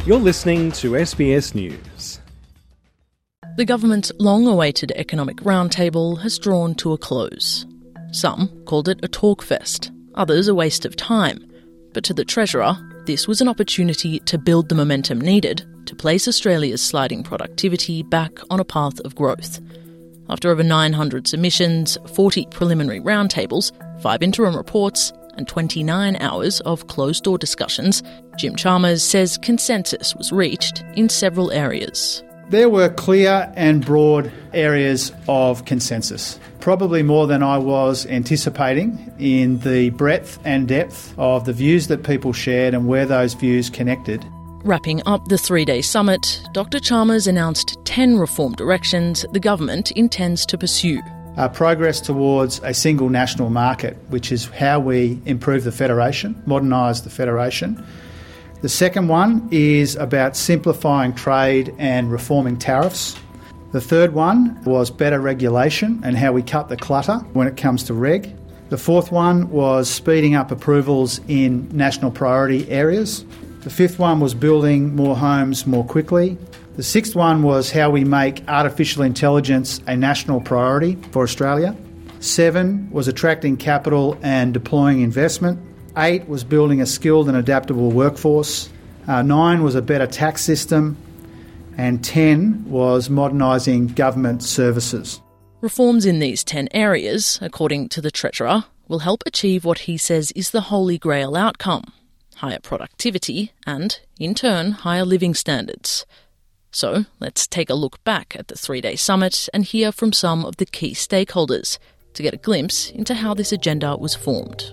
You're listening to SBS News. The government's long-awaited economic roundtable has drawn to a close. Some called it a talk fest, others a waste of time. But to the Treasurer, this was an opportunity to build the momentum needed to place Australia's sliding productivity back on a path of growth. After over 900 submissions, 40 preliminary roundtables, 5 interim reports, and 29 hours of closed-door discussions, Jim Chalmers says consensus was reached in several areas. There were clear and broad areas of consensus, probably more than I was anticipating in the breadth and depth of the views that people shared and where those views connected. Wrapping up the 3-day summit, Dr Chalmers announced 10 reform directions the government intends to pursue. Progress towards a single national market, which is how we improve the Federation, modernise the Federation. The second one is about simplifying trade and reforming tariffs. The third one was better regulation and how we cut the clutter when it comes to reg. The fourth one was speeding up approvals in national priority areas. The fifth one was building more homes more quickly. The sixth one was how we make artificial intelligence a national priority for Australia. 7 was attracting capital and deploying investment. 8 was building a skilled and adaptable workforce. 9 was a better tax system. And 10 was modernising government services. Reforms in these 10 areas, according to the Treasurer, will help achieve what he says is the holy grail outcome: higher productivity and, in turn, higher living standards. So let's take a look back at the 3-day summit and hear from some of the key stakeholders to get a glimpse into how this agenda was formed.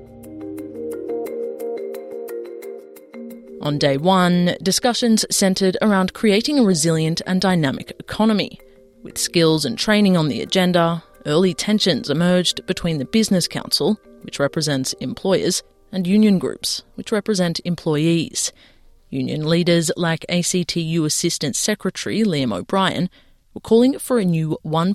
On day 1, discussions centred around creating a resilient and dynamic economy. With skills and training on the agenda, early tensions emerged between the Business Council, which represents employers, and union groups, which represent employees. Union leaders like ACTU Assistant Secretary Liam O'Brien were calling for a new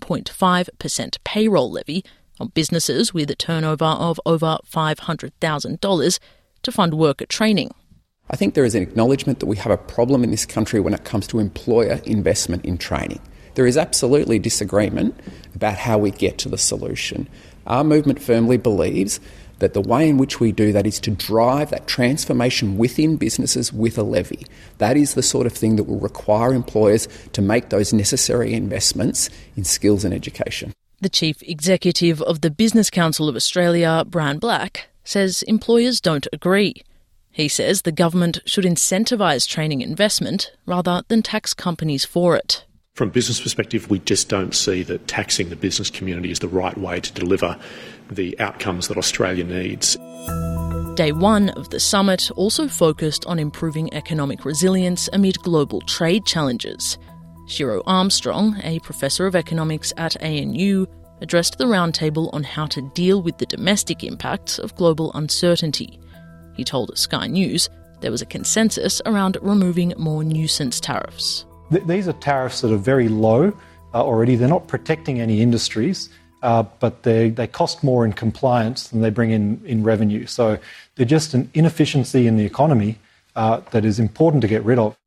1.5% payroll levy on businesses with a turnover of over $500,000 to fund worker training. I think there is an acknowledgement that we have a problem in this country when it comes to employer investment in training. There is absolutely disagreement about how we get to the solution. Our movement firmly believes that the way in which we do that is to drive that transformation within businesses with a levy. That is the sort of thing that will require employers to make those necessary investments in skills and education. The Chief Executive of the Business Council of Australia, Brian Black, says employers don't agree. He says the government should incentivise training investment rather than tax companies for it. From a business perspective, we just don't see that taxing the business community is the right way to deliver the outcomes that Australia needs. Day 1 of the summit also focused on improving economic resilience amid global trade challenges. Shiro Armstrong, a professor of economics at ANU, addressed the roundtable on how to deal with the domestic impacts of global uncertainty. He told Sky News there was a consensus around removing more nuisance tariffs. These are tariffs that are very low already. They're not protecting any industries, but they cost more in compliance than they bring in revenue. So they're just an inefficiency in the economy that is important to get rid of.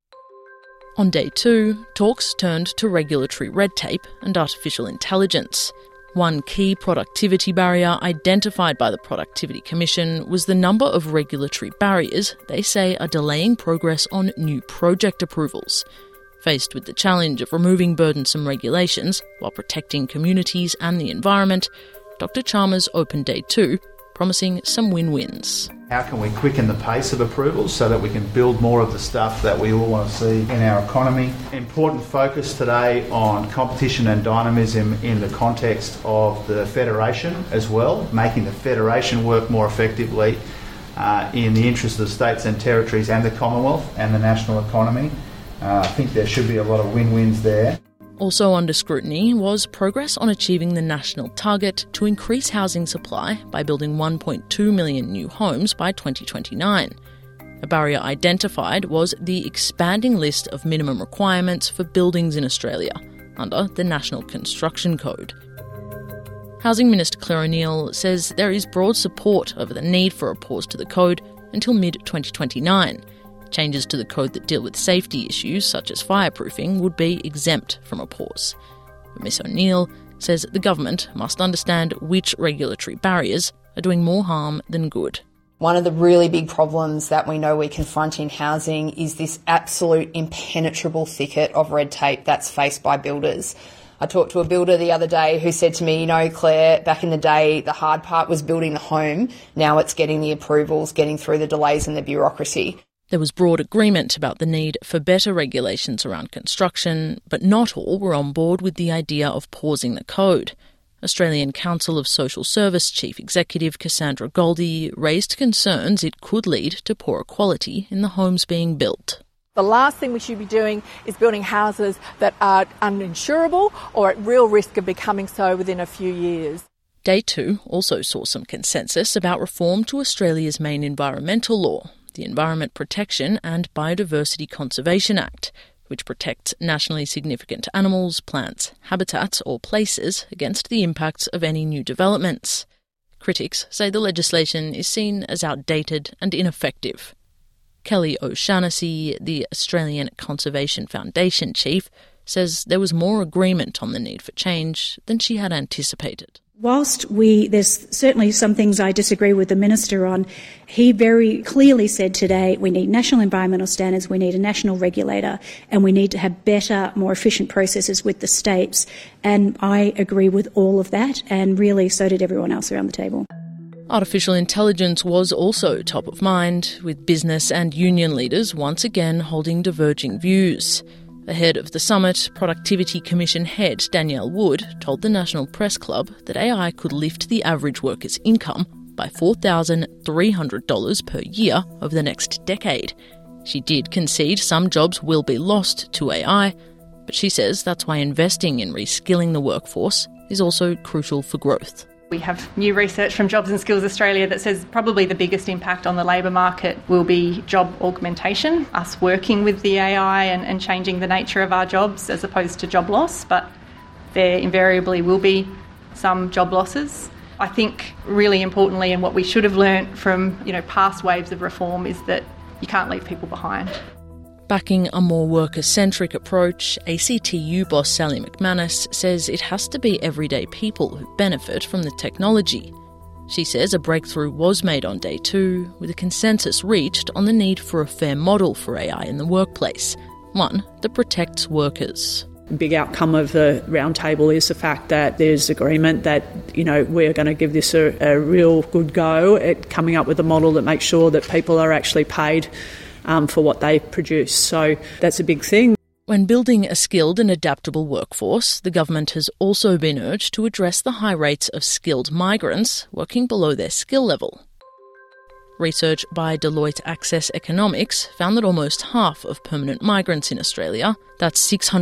On day 2, talks turned to regulatory red tape and artificial intelligence. One key productivity barrier identified by the Productivity Commission was the number of regulatory barriers they say are delaying progress on new project approvals. Faced with the challenge of removing burdensome regulations while protecting communities and the environment, Dr Chalmers opened day 2, promising some win-wins. How can we quicken the pace of approvals so that we can build more of the stuff that we all want to see in our economy? Important focus today on competition and dynamism in the context of the Federation as well, making the Federation work more effectively in the interest of the states and territories and the Commonwealth and the national economy. I think there should be a lot of win-wins there. Also under scrutiny was progress on achieving the national target to increase housing supply by building 1.2 million new homes by 2029. A barrier identified was the expanding list of minimum requirements for buildings in Australia under the National Construction Code. Housing Minister Claire O'Neil says there is broad support over the need for a pause to the code until mid-2029. Changes to the code that deal with safety issues such as fireproofing would be exempt from a pause. But Ms O'Neill says the government must understand which regulatory barriers are doing more harm than good. One of the really big problems that we know we confront in housing is this absolute impenetrable thicket of red tape that's faced by builders. I talked to a builder the other day who said to me, Claire, back in the day, the hard part was building the home. Now it's getting the approvals, getting through the delays and the bureaucracy. There was broad agreement about the need for better regulations around construction, but not all were on board with the idea of pausing the code. Australian Council of Social Service Chief Executive Cassandra Goldie raised concerns it could lead to poorer quality in the homes being built. The last thing we should be doing is building houses that are uninsurable or at real risk of becoming so within a few years. Day 2 also saw some consensus about reform to Australia's main environmental law, the Environment Protection and Biodiversity Conservation Act, which protects nationally significant animals, plants, habitats or places against the impacts of any new developments. Critics say the legislation is seen as outdated and ineffective. Kelly O'Shaughnessy, the Australian Conservation Foundation chief, says there was more agreement on the need for change than she had anticipated. Whilst there's certainly some things I disagree with the Minister on, he very clearly said today we need national environmental standards, we need a national regulator, and we need to have better, more efficient processes with the states. And I agree with all of that, and really so did everyone else around the table. Artificial intelligence was also top of mind, with business and union leaders once again holding diverging views. Ahead of the summit, Productivity Commission head Danielle Wood told the National Press Club that AI could lift the average worker's income by $4,300 per year over the next decade. She did concede some jobs will be lost to AI, but she says that's why investing in reskilling the workforce is also crucial for growth. We have new research from Jobs and Skills Australia that says probably the biggest impact on the labour market will be job augmentation, us working with the AI and changing the nature of our jobs as opposed to job loss, but there invariably will be some job losses. I think really importantly, and what we should have learnt from past waves of reform, is that you can't leave people behind. Backing a more worker-centric approach, ACTU boss Sally McManus says it has to be everyday people who benefit from the technology. She says a breakthrough was made on day 2, with a consensus reached on the need for a fair model for AI in the workplace, one that protects workers. Big outcome of the roundtable is the fact that there's agreement that we're going to give this a real good go at coming up with a model that makes sure that people are actually paid for what they produce. So that's a big thing. When building a skilled and adaptable workforce, the government has also been urged to address the high rates of skilled migrants working below their skill level. Research by Deloitte Access Economics found that almost half of permanent migrants in Australia, that's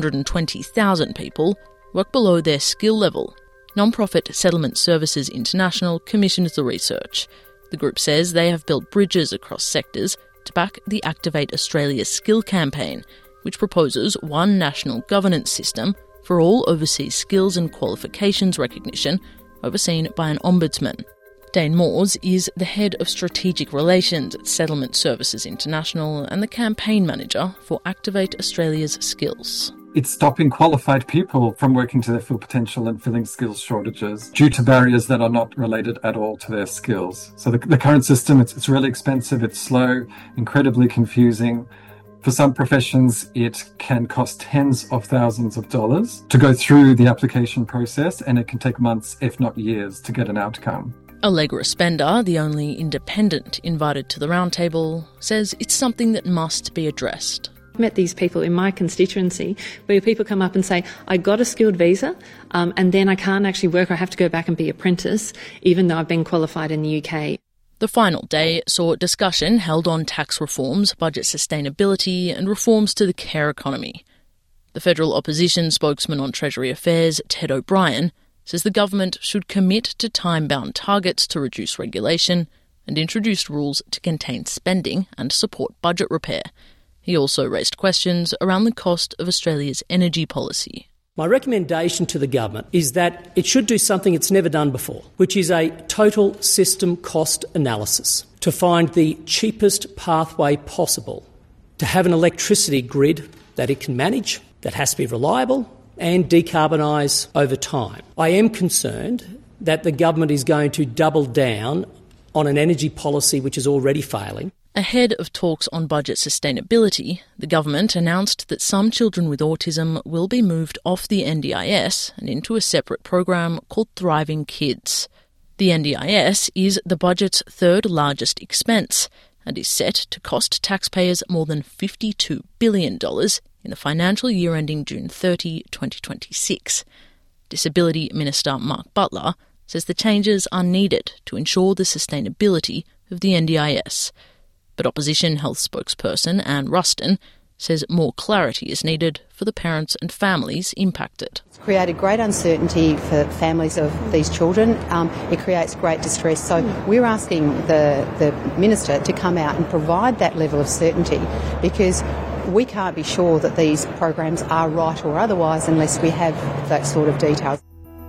620,000 people, work below their skill level. Non-profit Settlement Services International commissioned the research. The group says they have built bridges across sectors to back the Activate Australia Skill campaign, which proposes one national governance system for all overseas skills and qualifications recognition, overseen by an ombudsman. Dane Moores is the head of strategic relations at Settlement Services International and the campaign manager for Activate Australia's Skills. It's stopping qualified people from working to their full potential and filling skills shortages due to barriers that are not related at all to their skills. So the current system, it's really expensive, it's slow, incredibly confusing. For some professions, it can cost tens of thousands of dollars to go through the application process, and it can take months, if not years, to get an outcome. Allegra Spender, the only independent invited to the roundtable, says it's something that must be addressed. I've met these people in my constituency where people come up and say, I got a skilled visa and then I can't actually work, or I have to go back and be apprentice, even though I've been qualified in the UK. The final day saw discussion held on tax reforms, budget sustainability and reforms to the care economy. The federal opposition spokesman on Treasury Affairs, Ted O'Brien, says the government should commit to time-bound targets to reduce regulation and introduce rules to contain spending and support budget repair. He also raised questions around the cost of Australia's energy policy. My recommendation to the government is that it should do something it's never done before, which is a total system cost analysis to find the cheapest pathway possible to have an electricity grid that it can manage, that has to be reliable and decarbonise over time. I am concerned that the government is going to double down on an energy policy which is already failing. Ahead of talks on budget sustainability, the government announced that some children with autism will be moved off the NDIS and into a separate program called Thriving Kids. The NDIS is the budget's third largest expense and is set to cost taxpayers more than $52 billion in the financial year ending June 30, 2026. Disability Minister Mark Butler says the changes are needed to ensure the sustainability of the NDIS. But Opposition Health spokesperson Anne Ruston says more clarity is needed for the parents and families impacted. It's created great uncertainty for families of these children. It creates great distress. So we're asking the Minister to come out and provide that level of certainty, because we can't be sure that these programs are right or otherwise unless we have that sort of detail.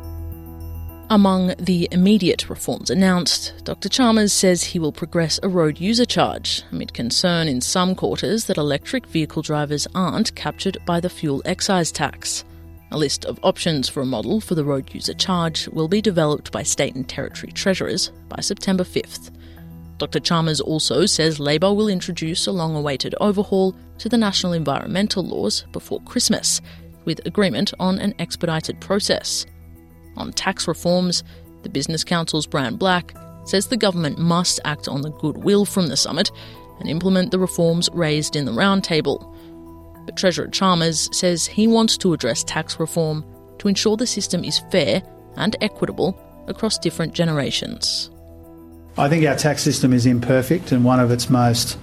Among the immediate reforms announced, Dr Chalmers says he will progress a road user charge, amid concern in some quarters that electric vehicle drivers aren't captured by the fuel excise tax. A list of options for a model for the road user charge will be developed by state and territory treasurers by September 5th. Dr Chalmers also says Labor will introduce a long-awaited overhaul to the national environmental laws before Christmas, with agreement on an expedited process. On tax reforms, the Business Council's Brian Black says the government must act on the goodwill from the summit and implement the reforms raised in the roundtable. But Treasurer Chalmers says he wants to address tax reform to ensure the system is fair and equitable across different generations. I think our tax system is imperfect, and one of its most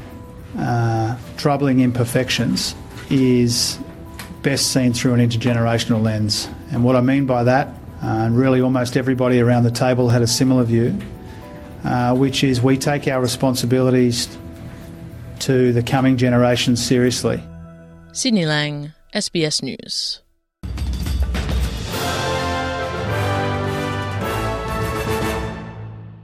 troubling imperfections is best seen through an intergenerational lens. And what I mean by that, and really almost everybody around the table had a similar view, which is we take our responsibilities to the coming generations seriously. Sydney Lang, SBS News.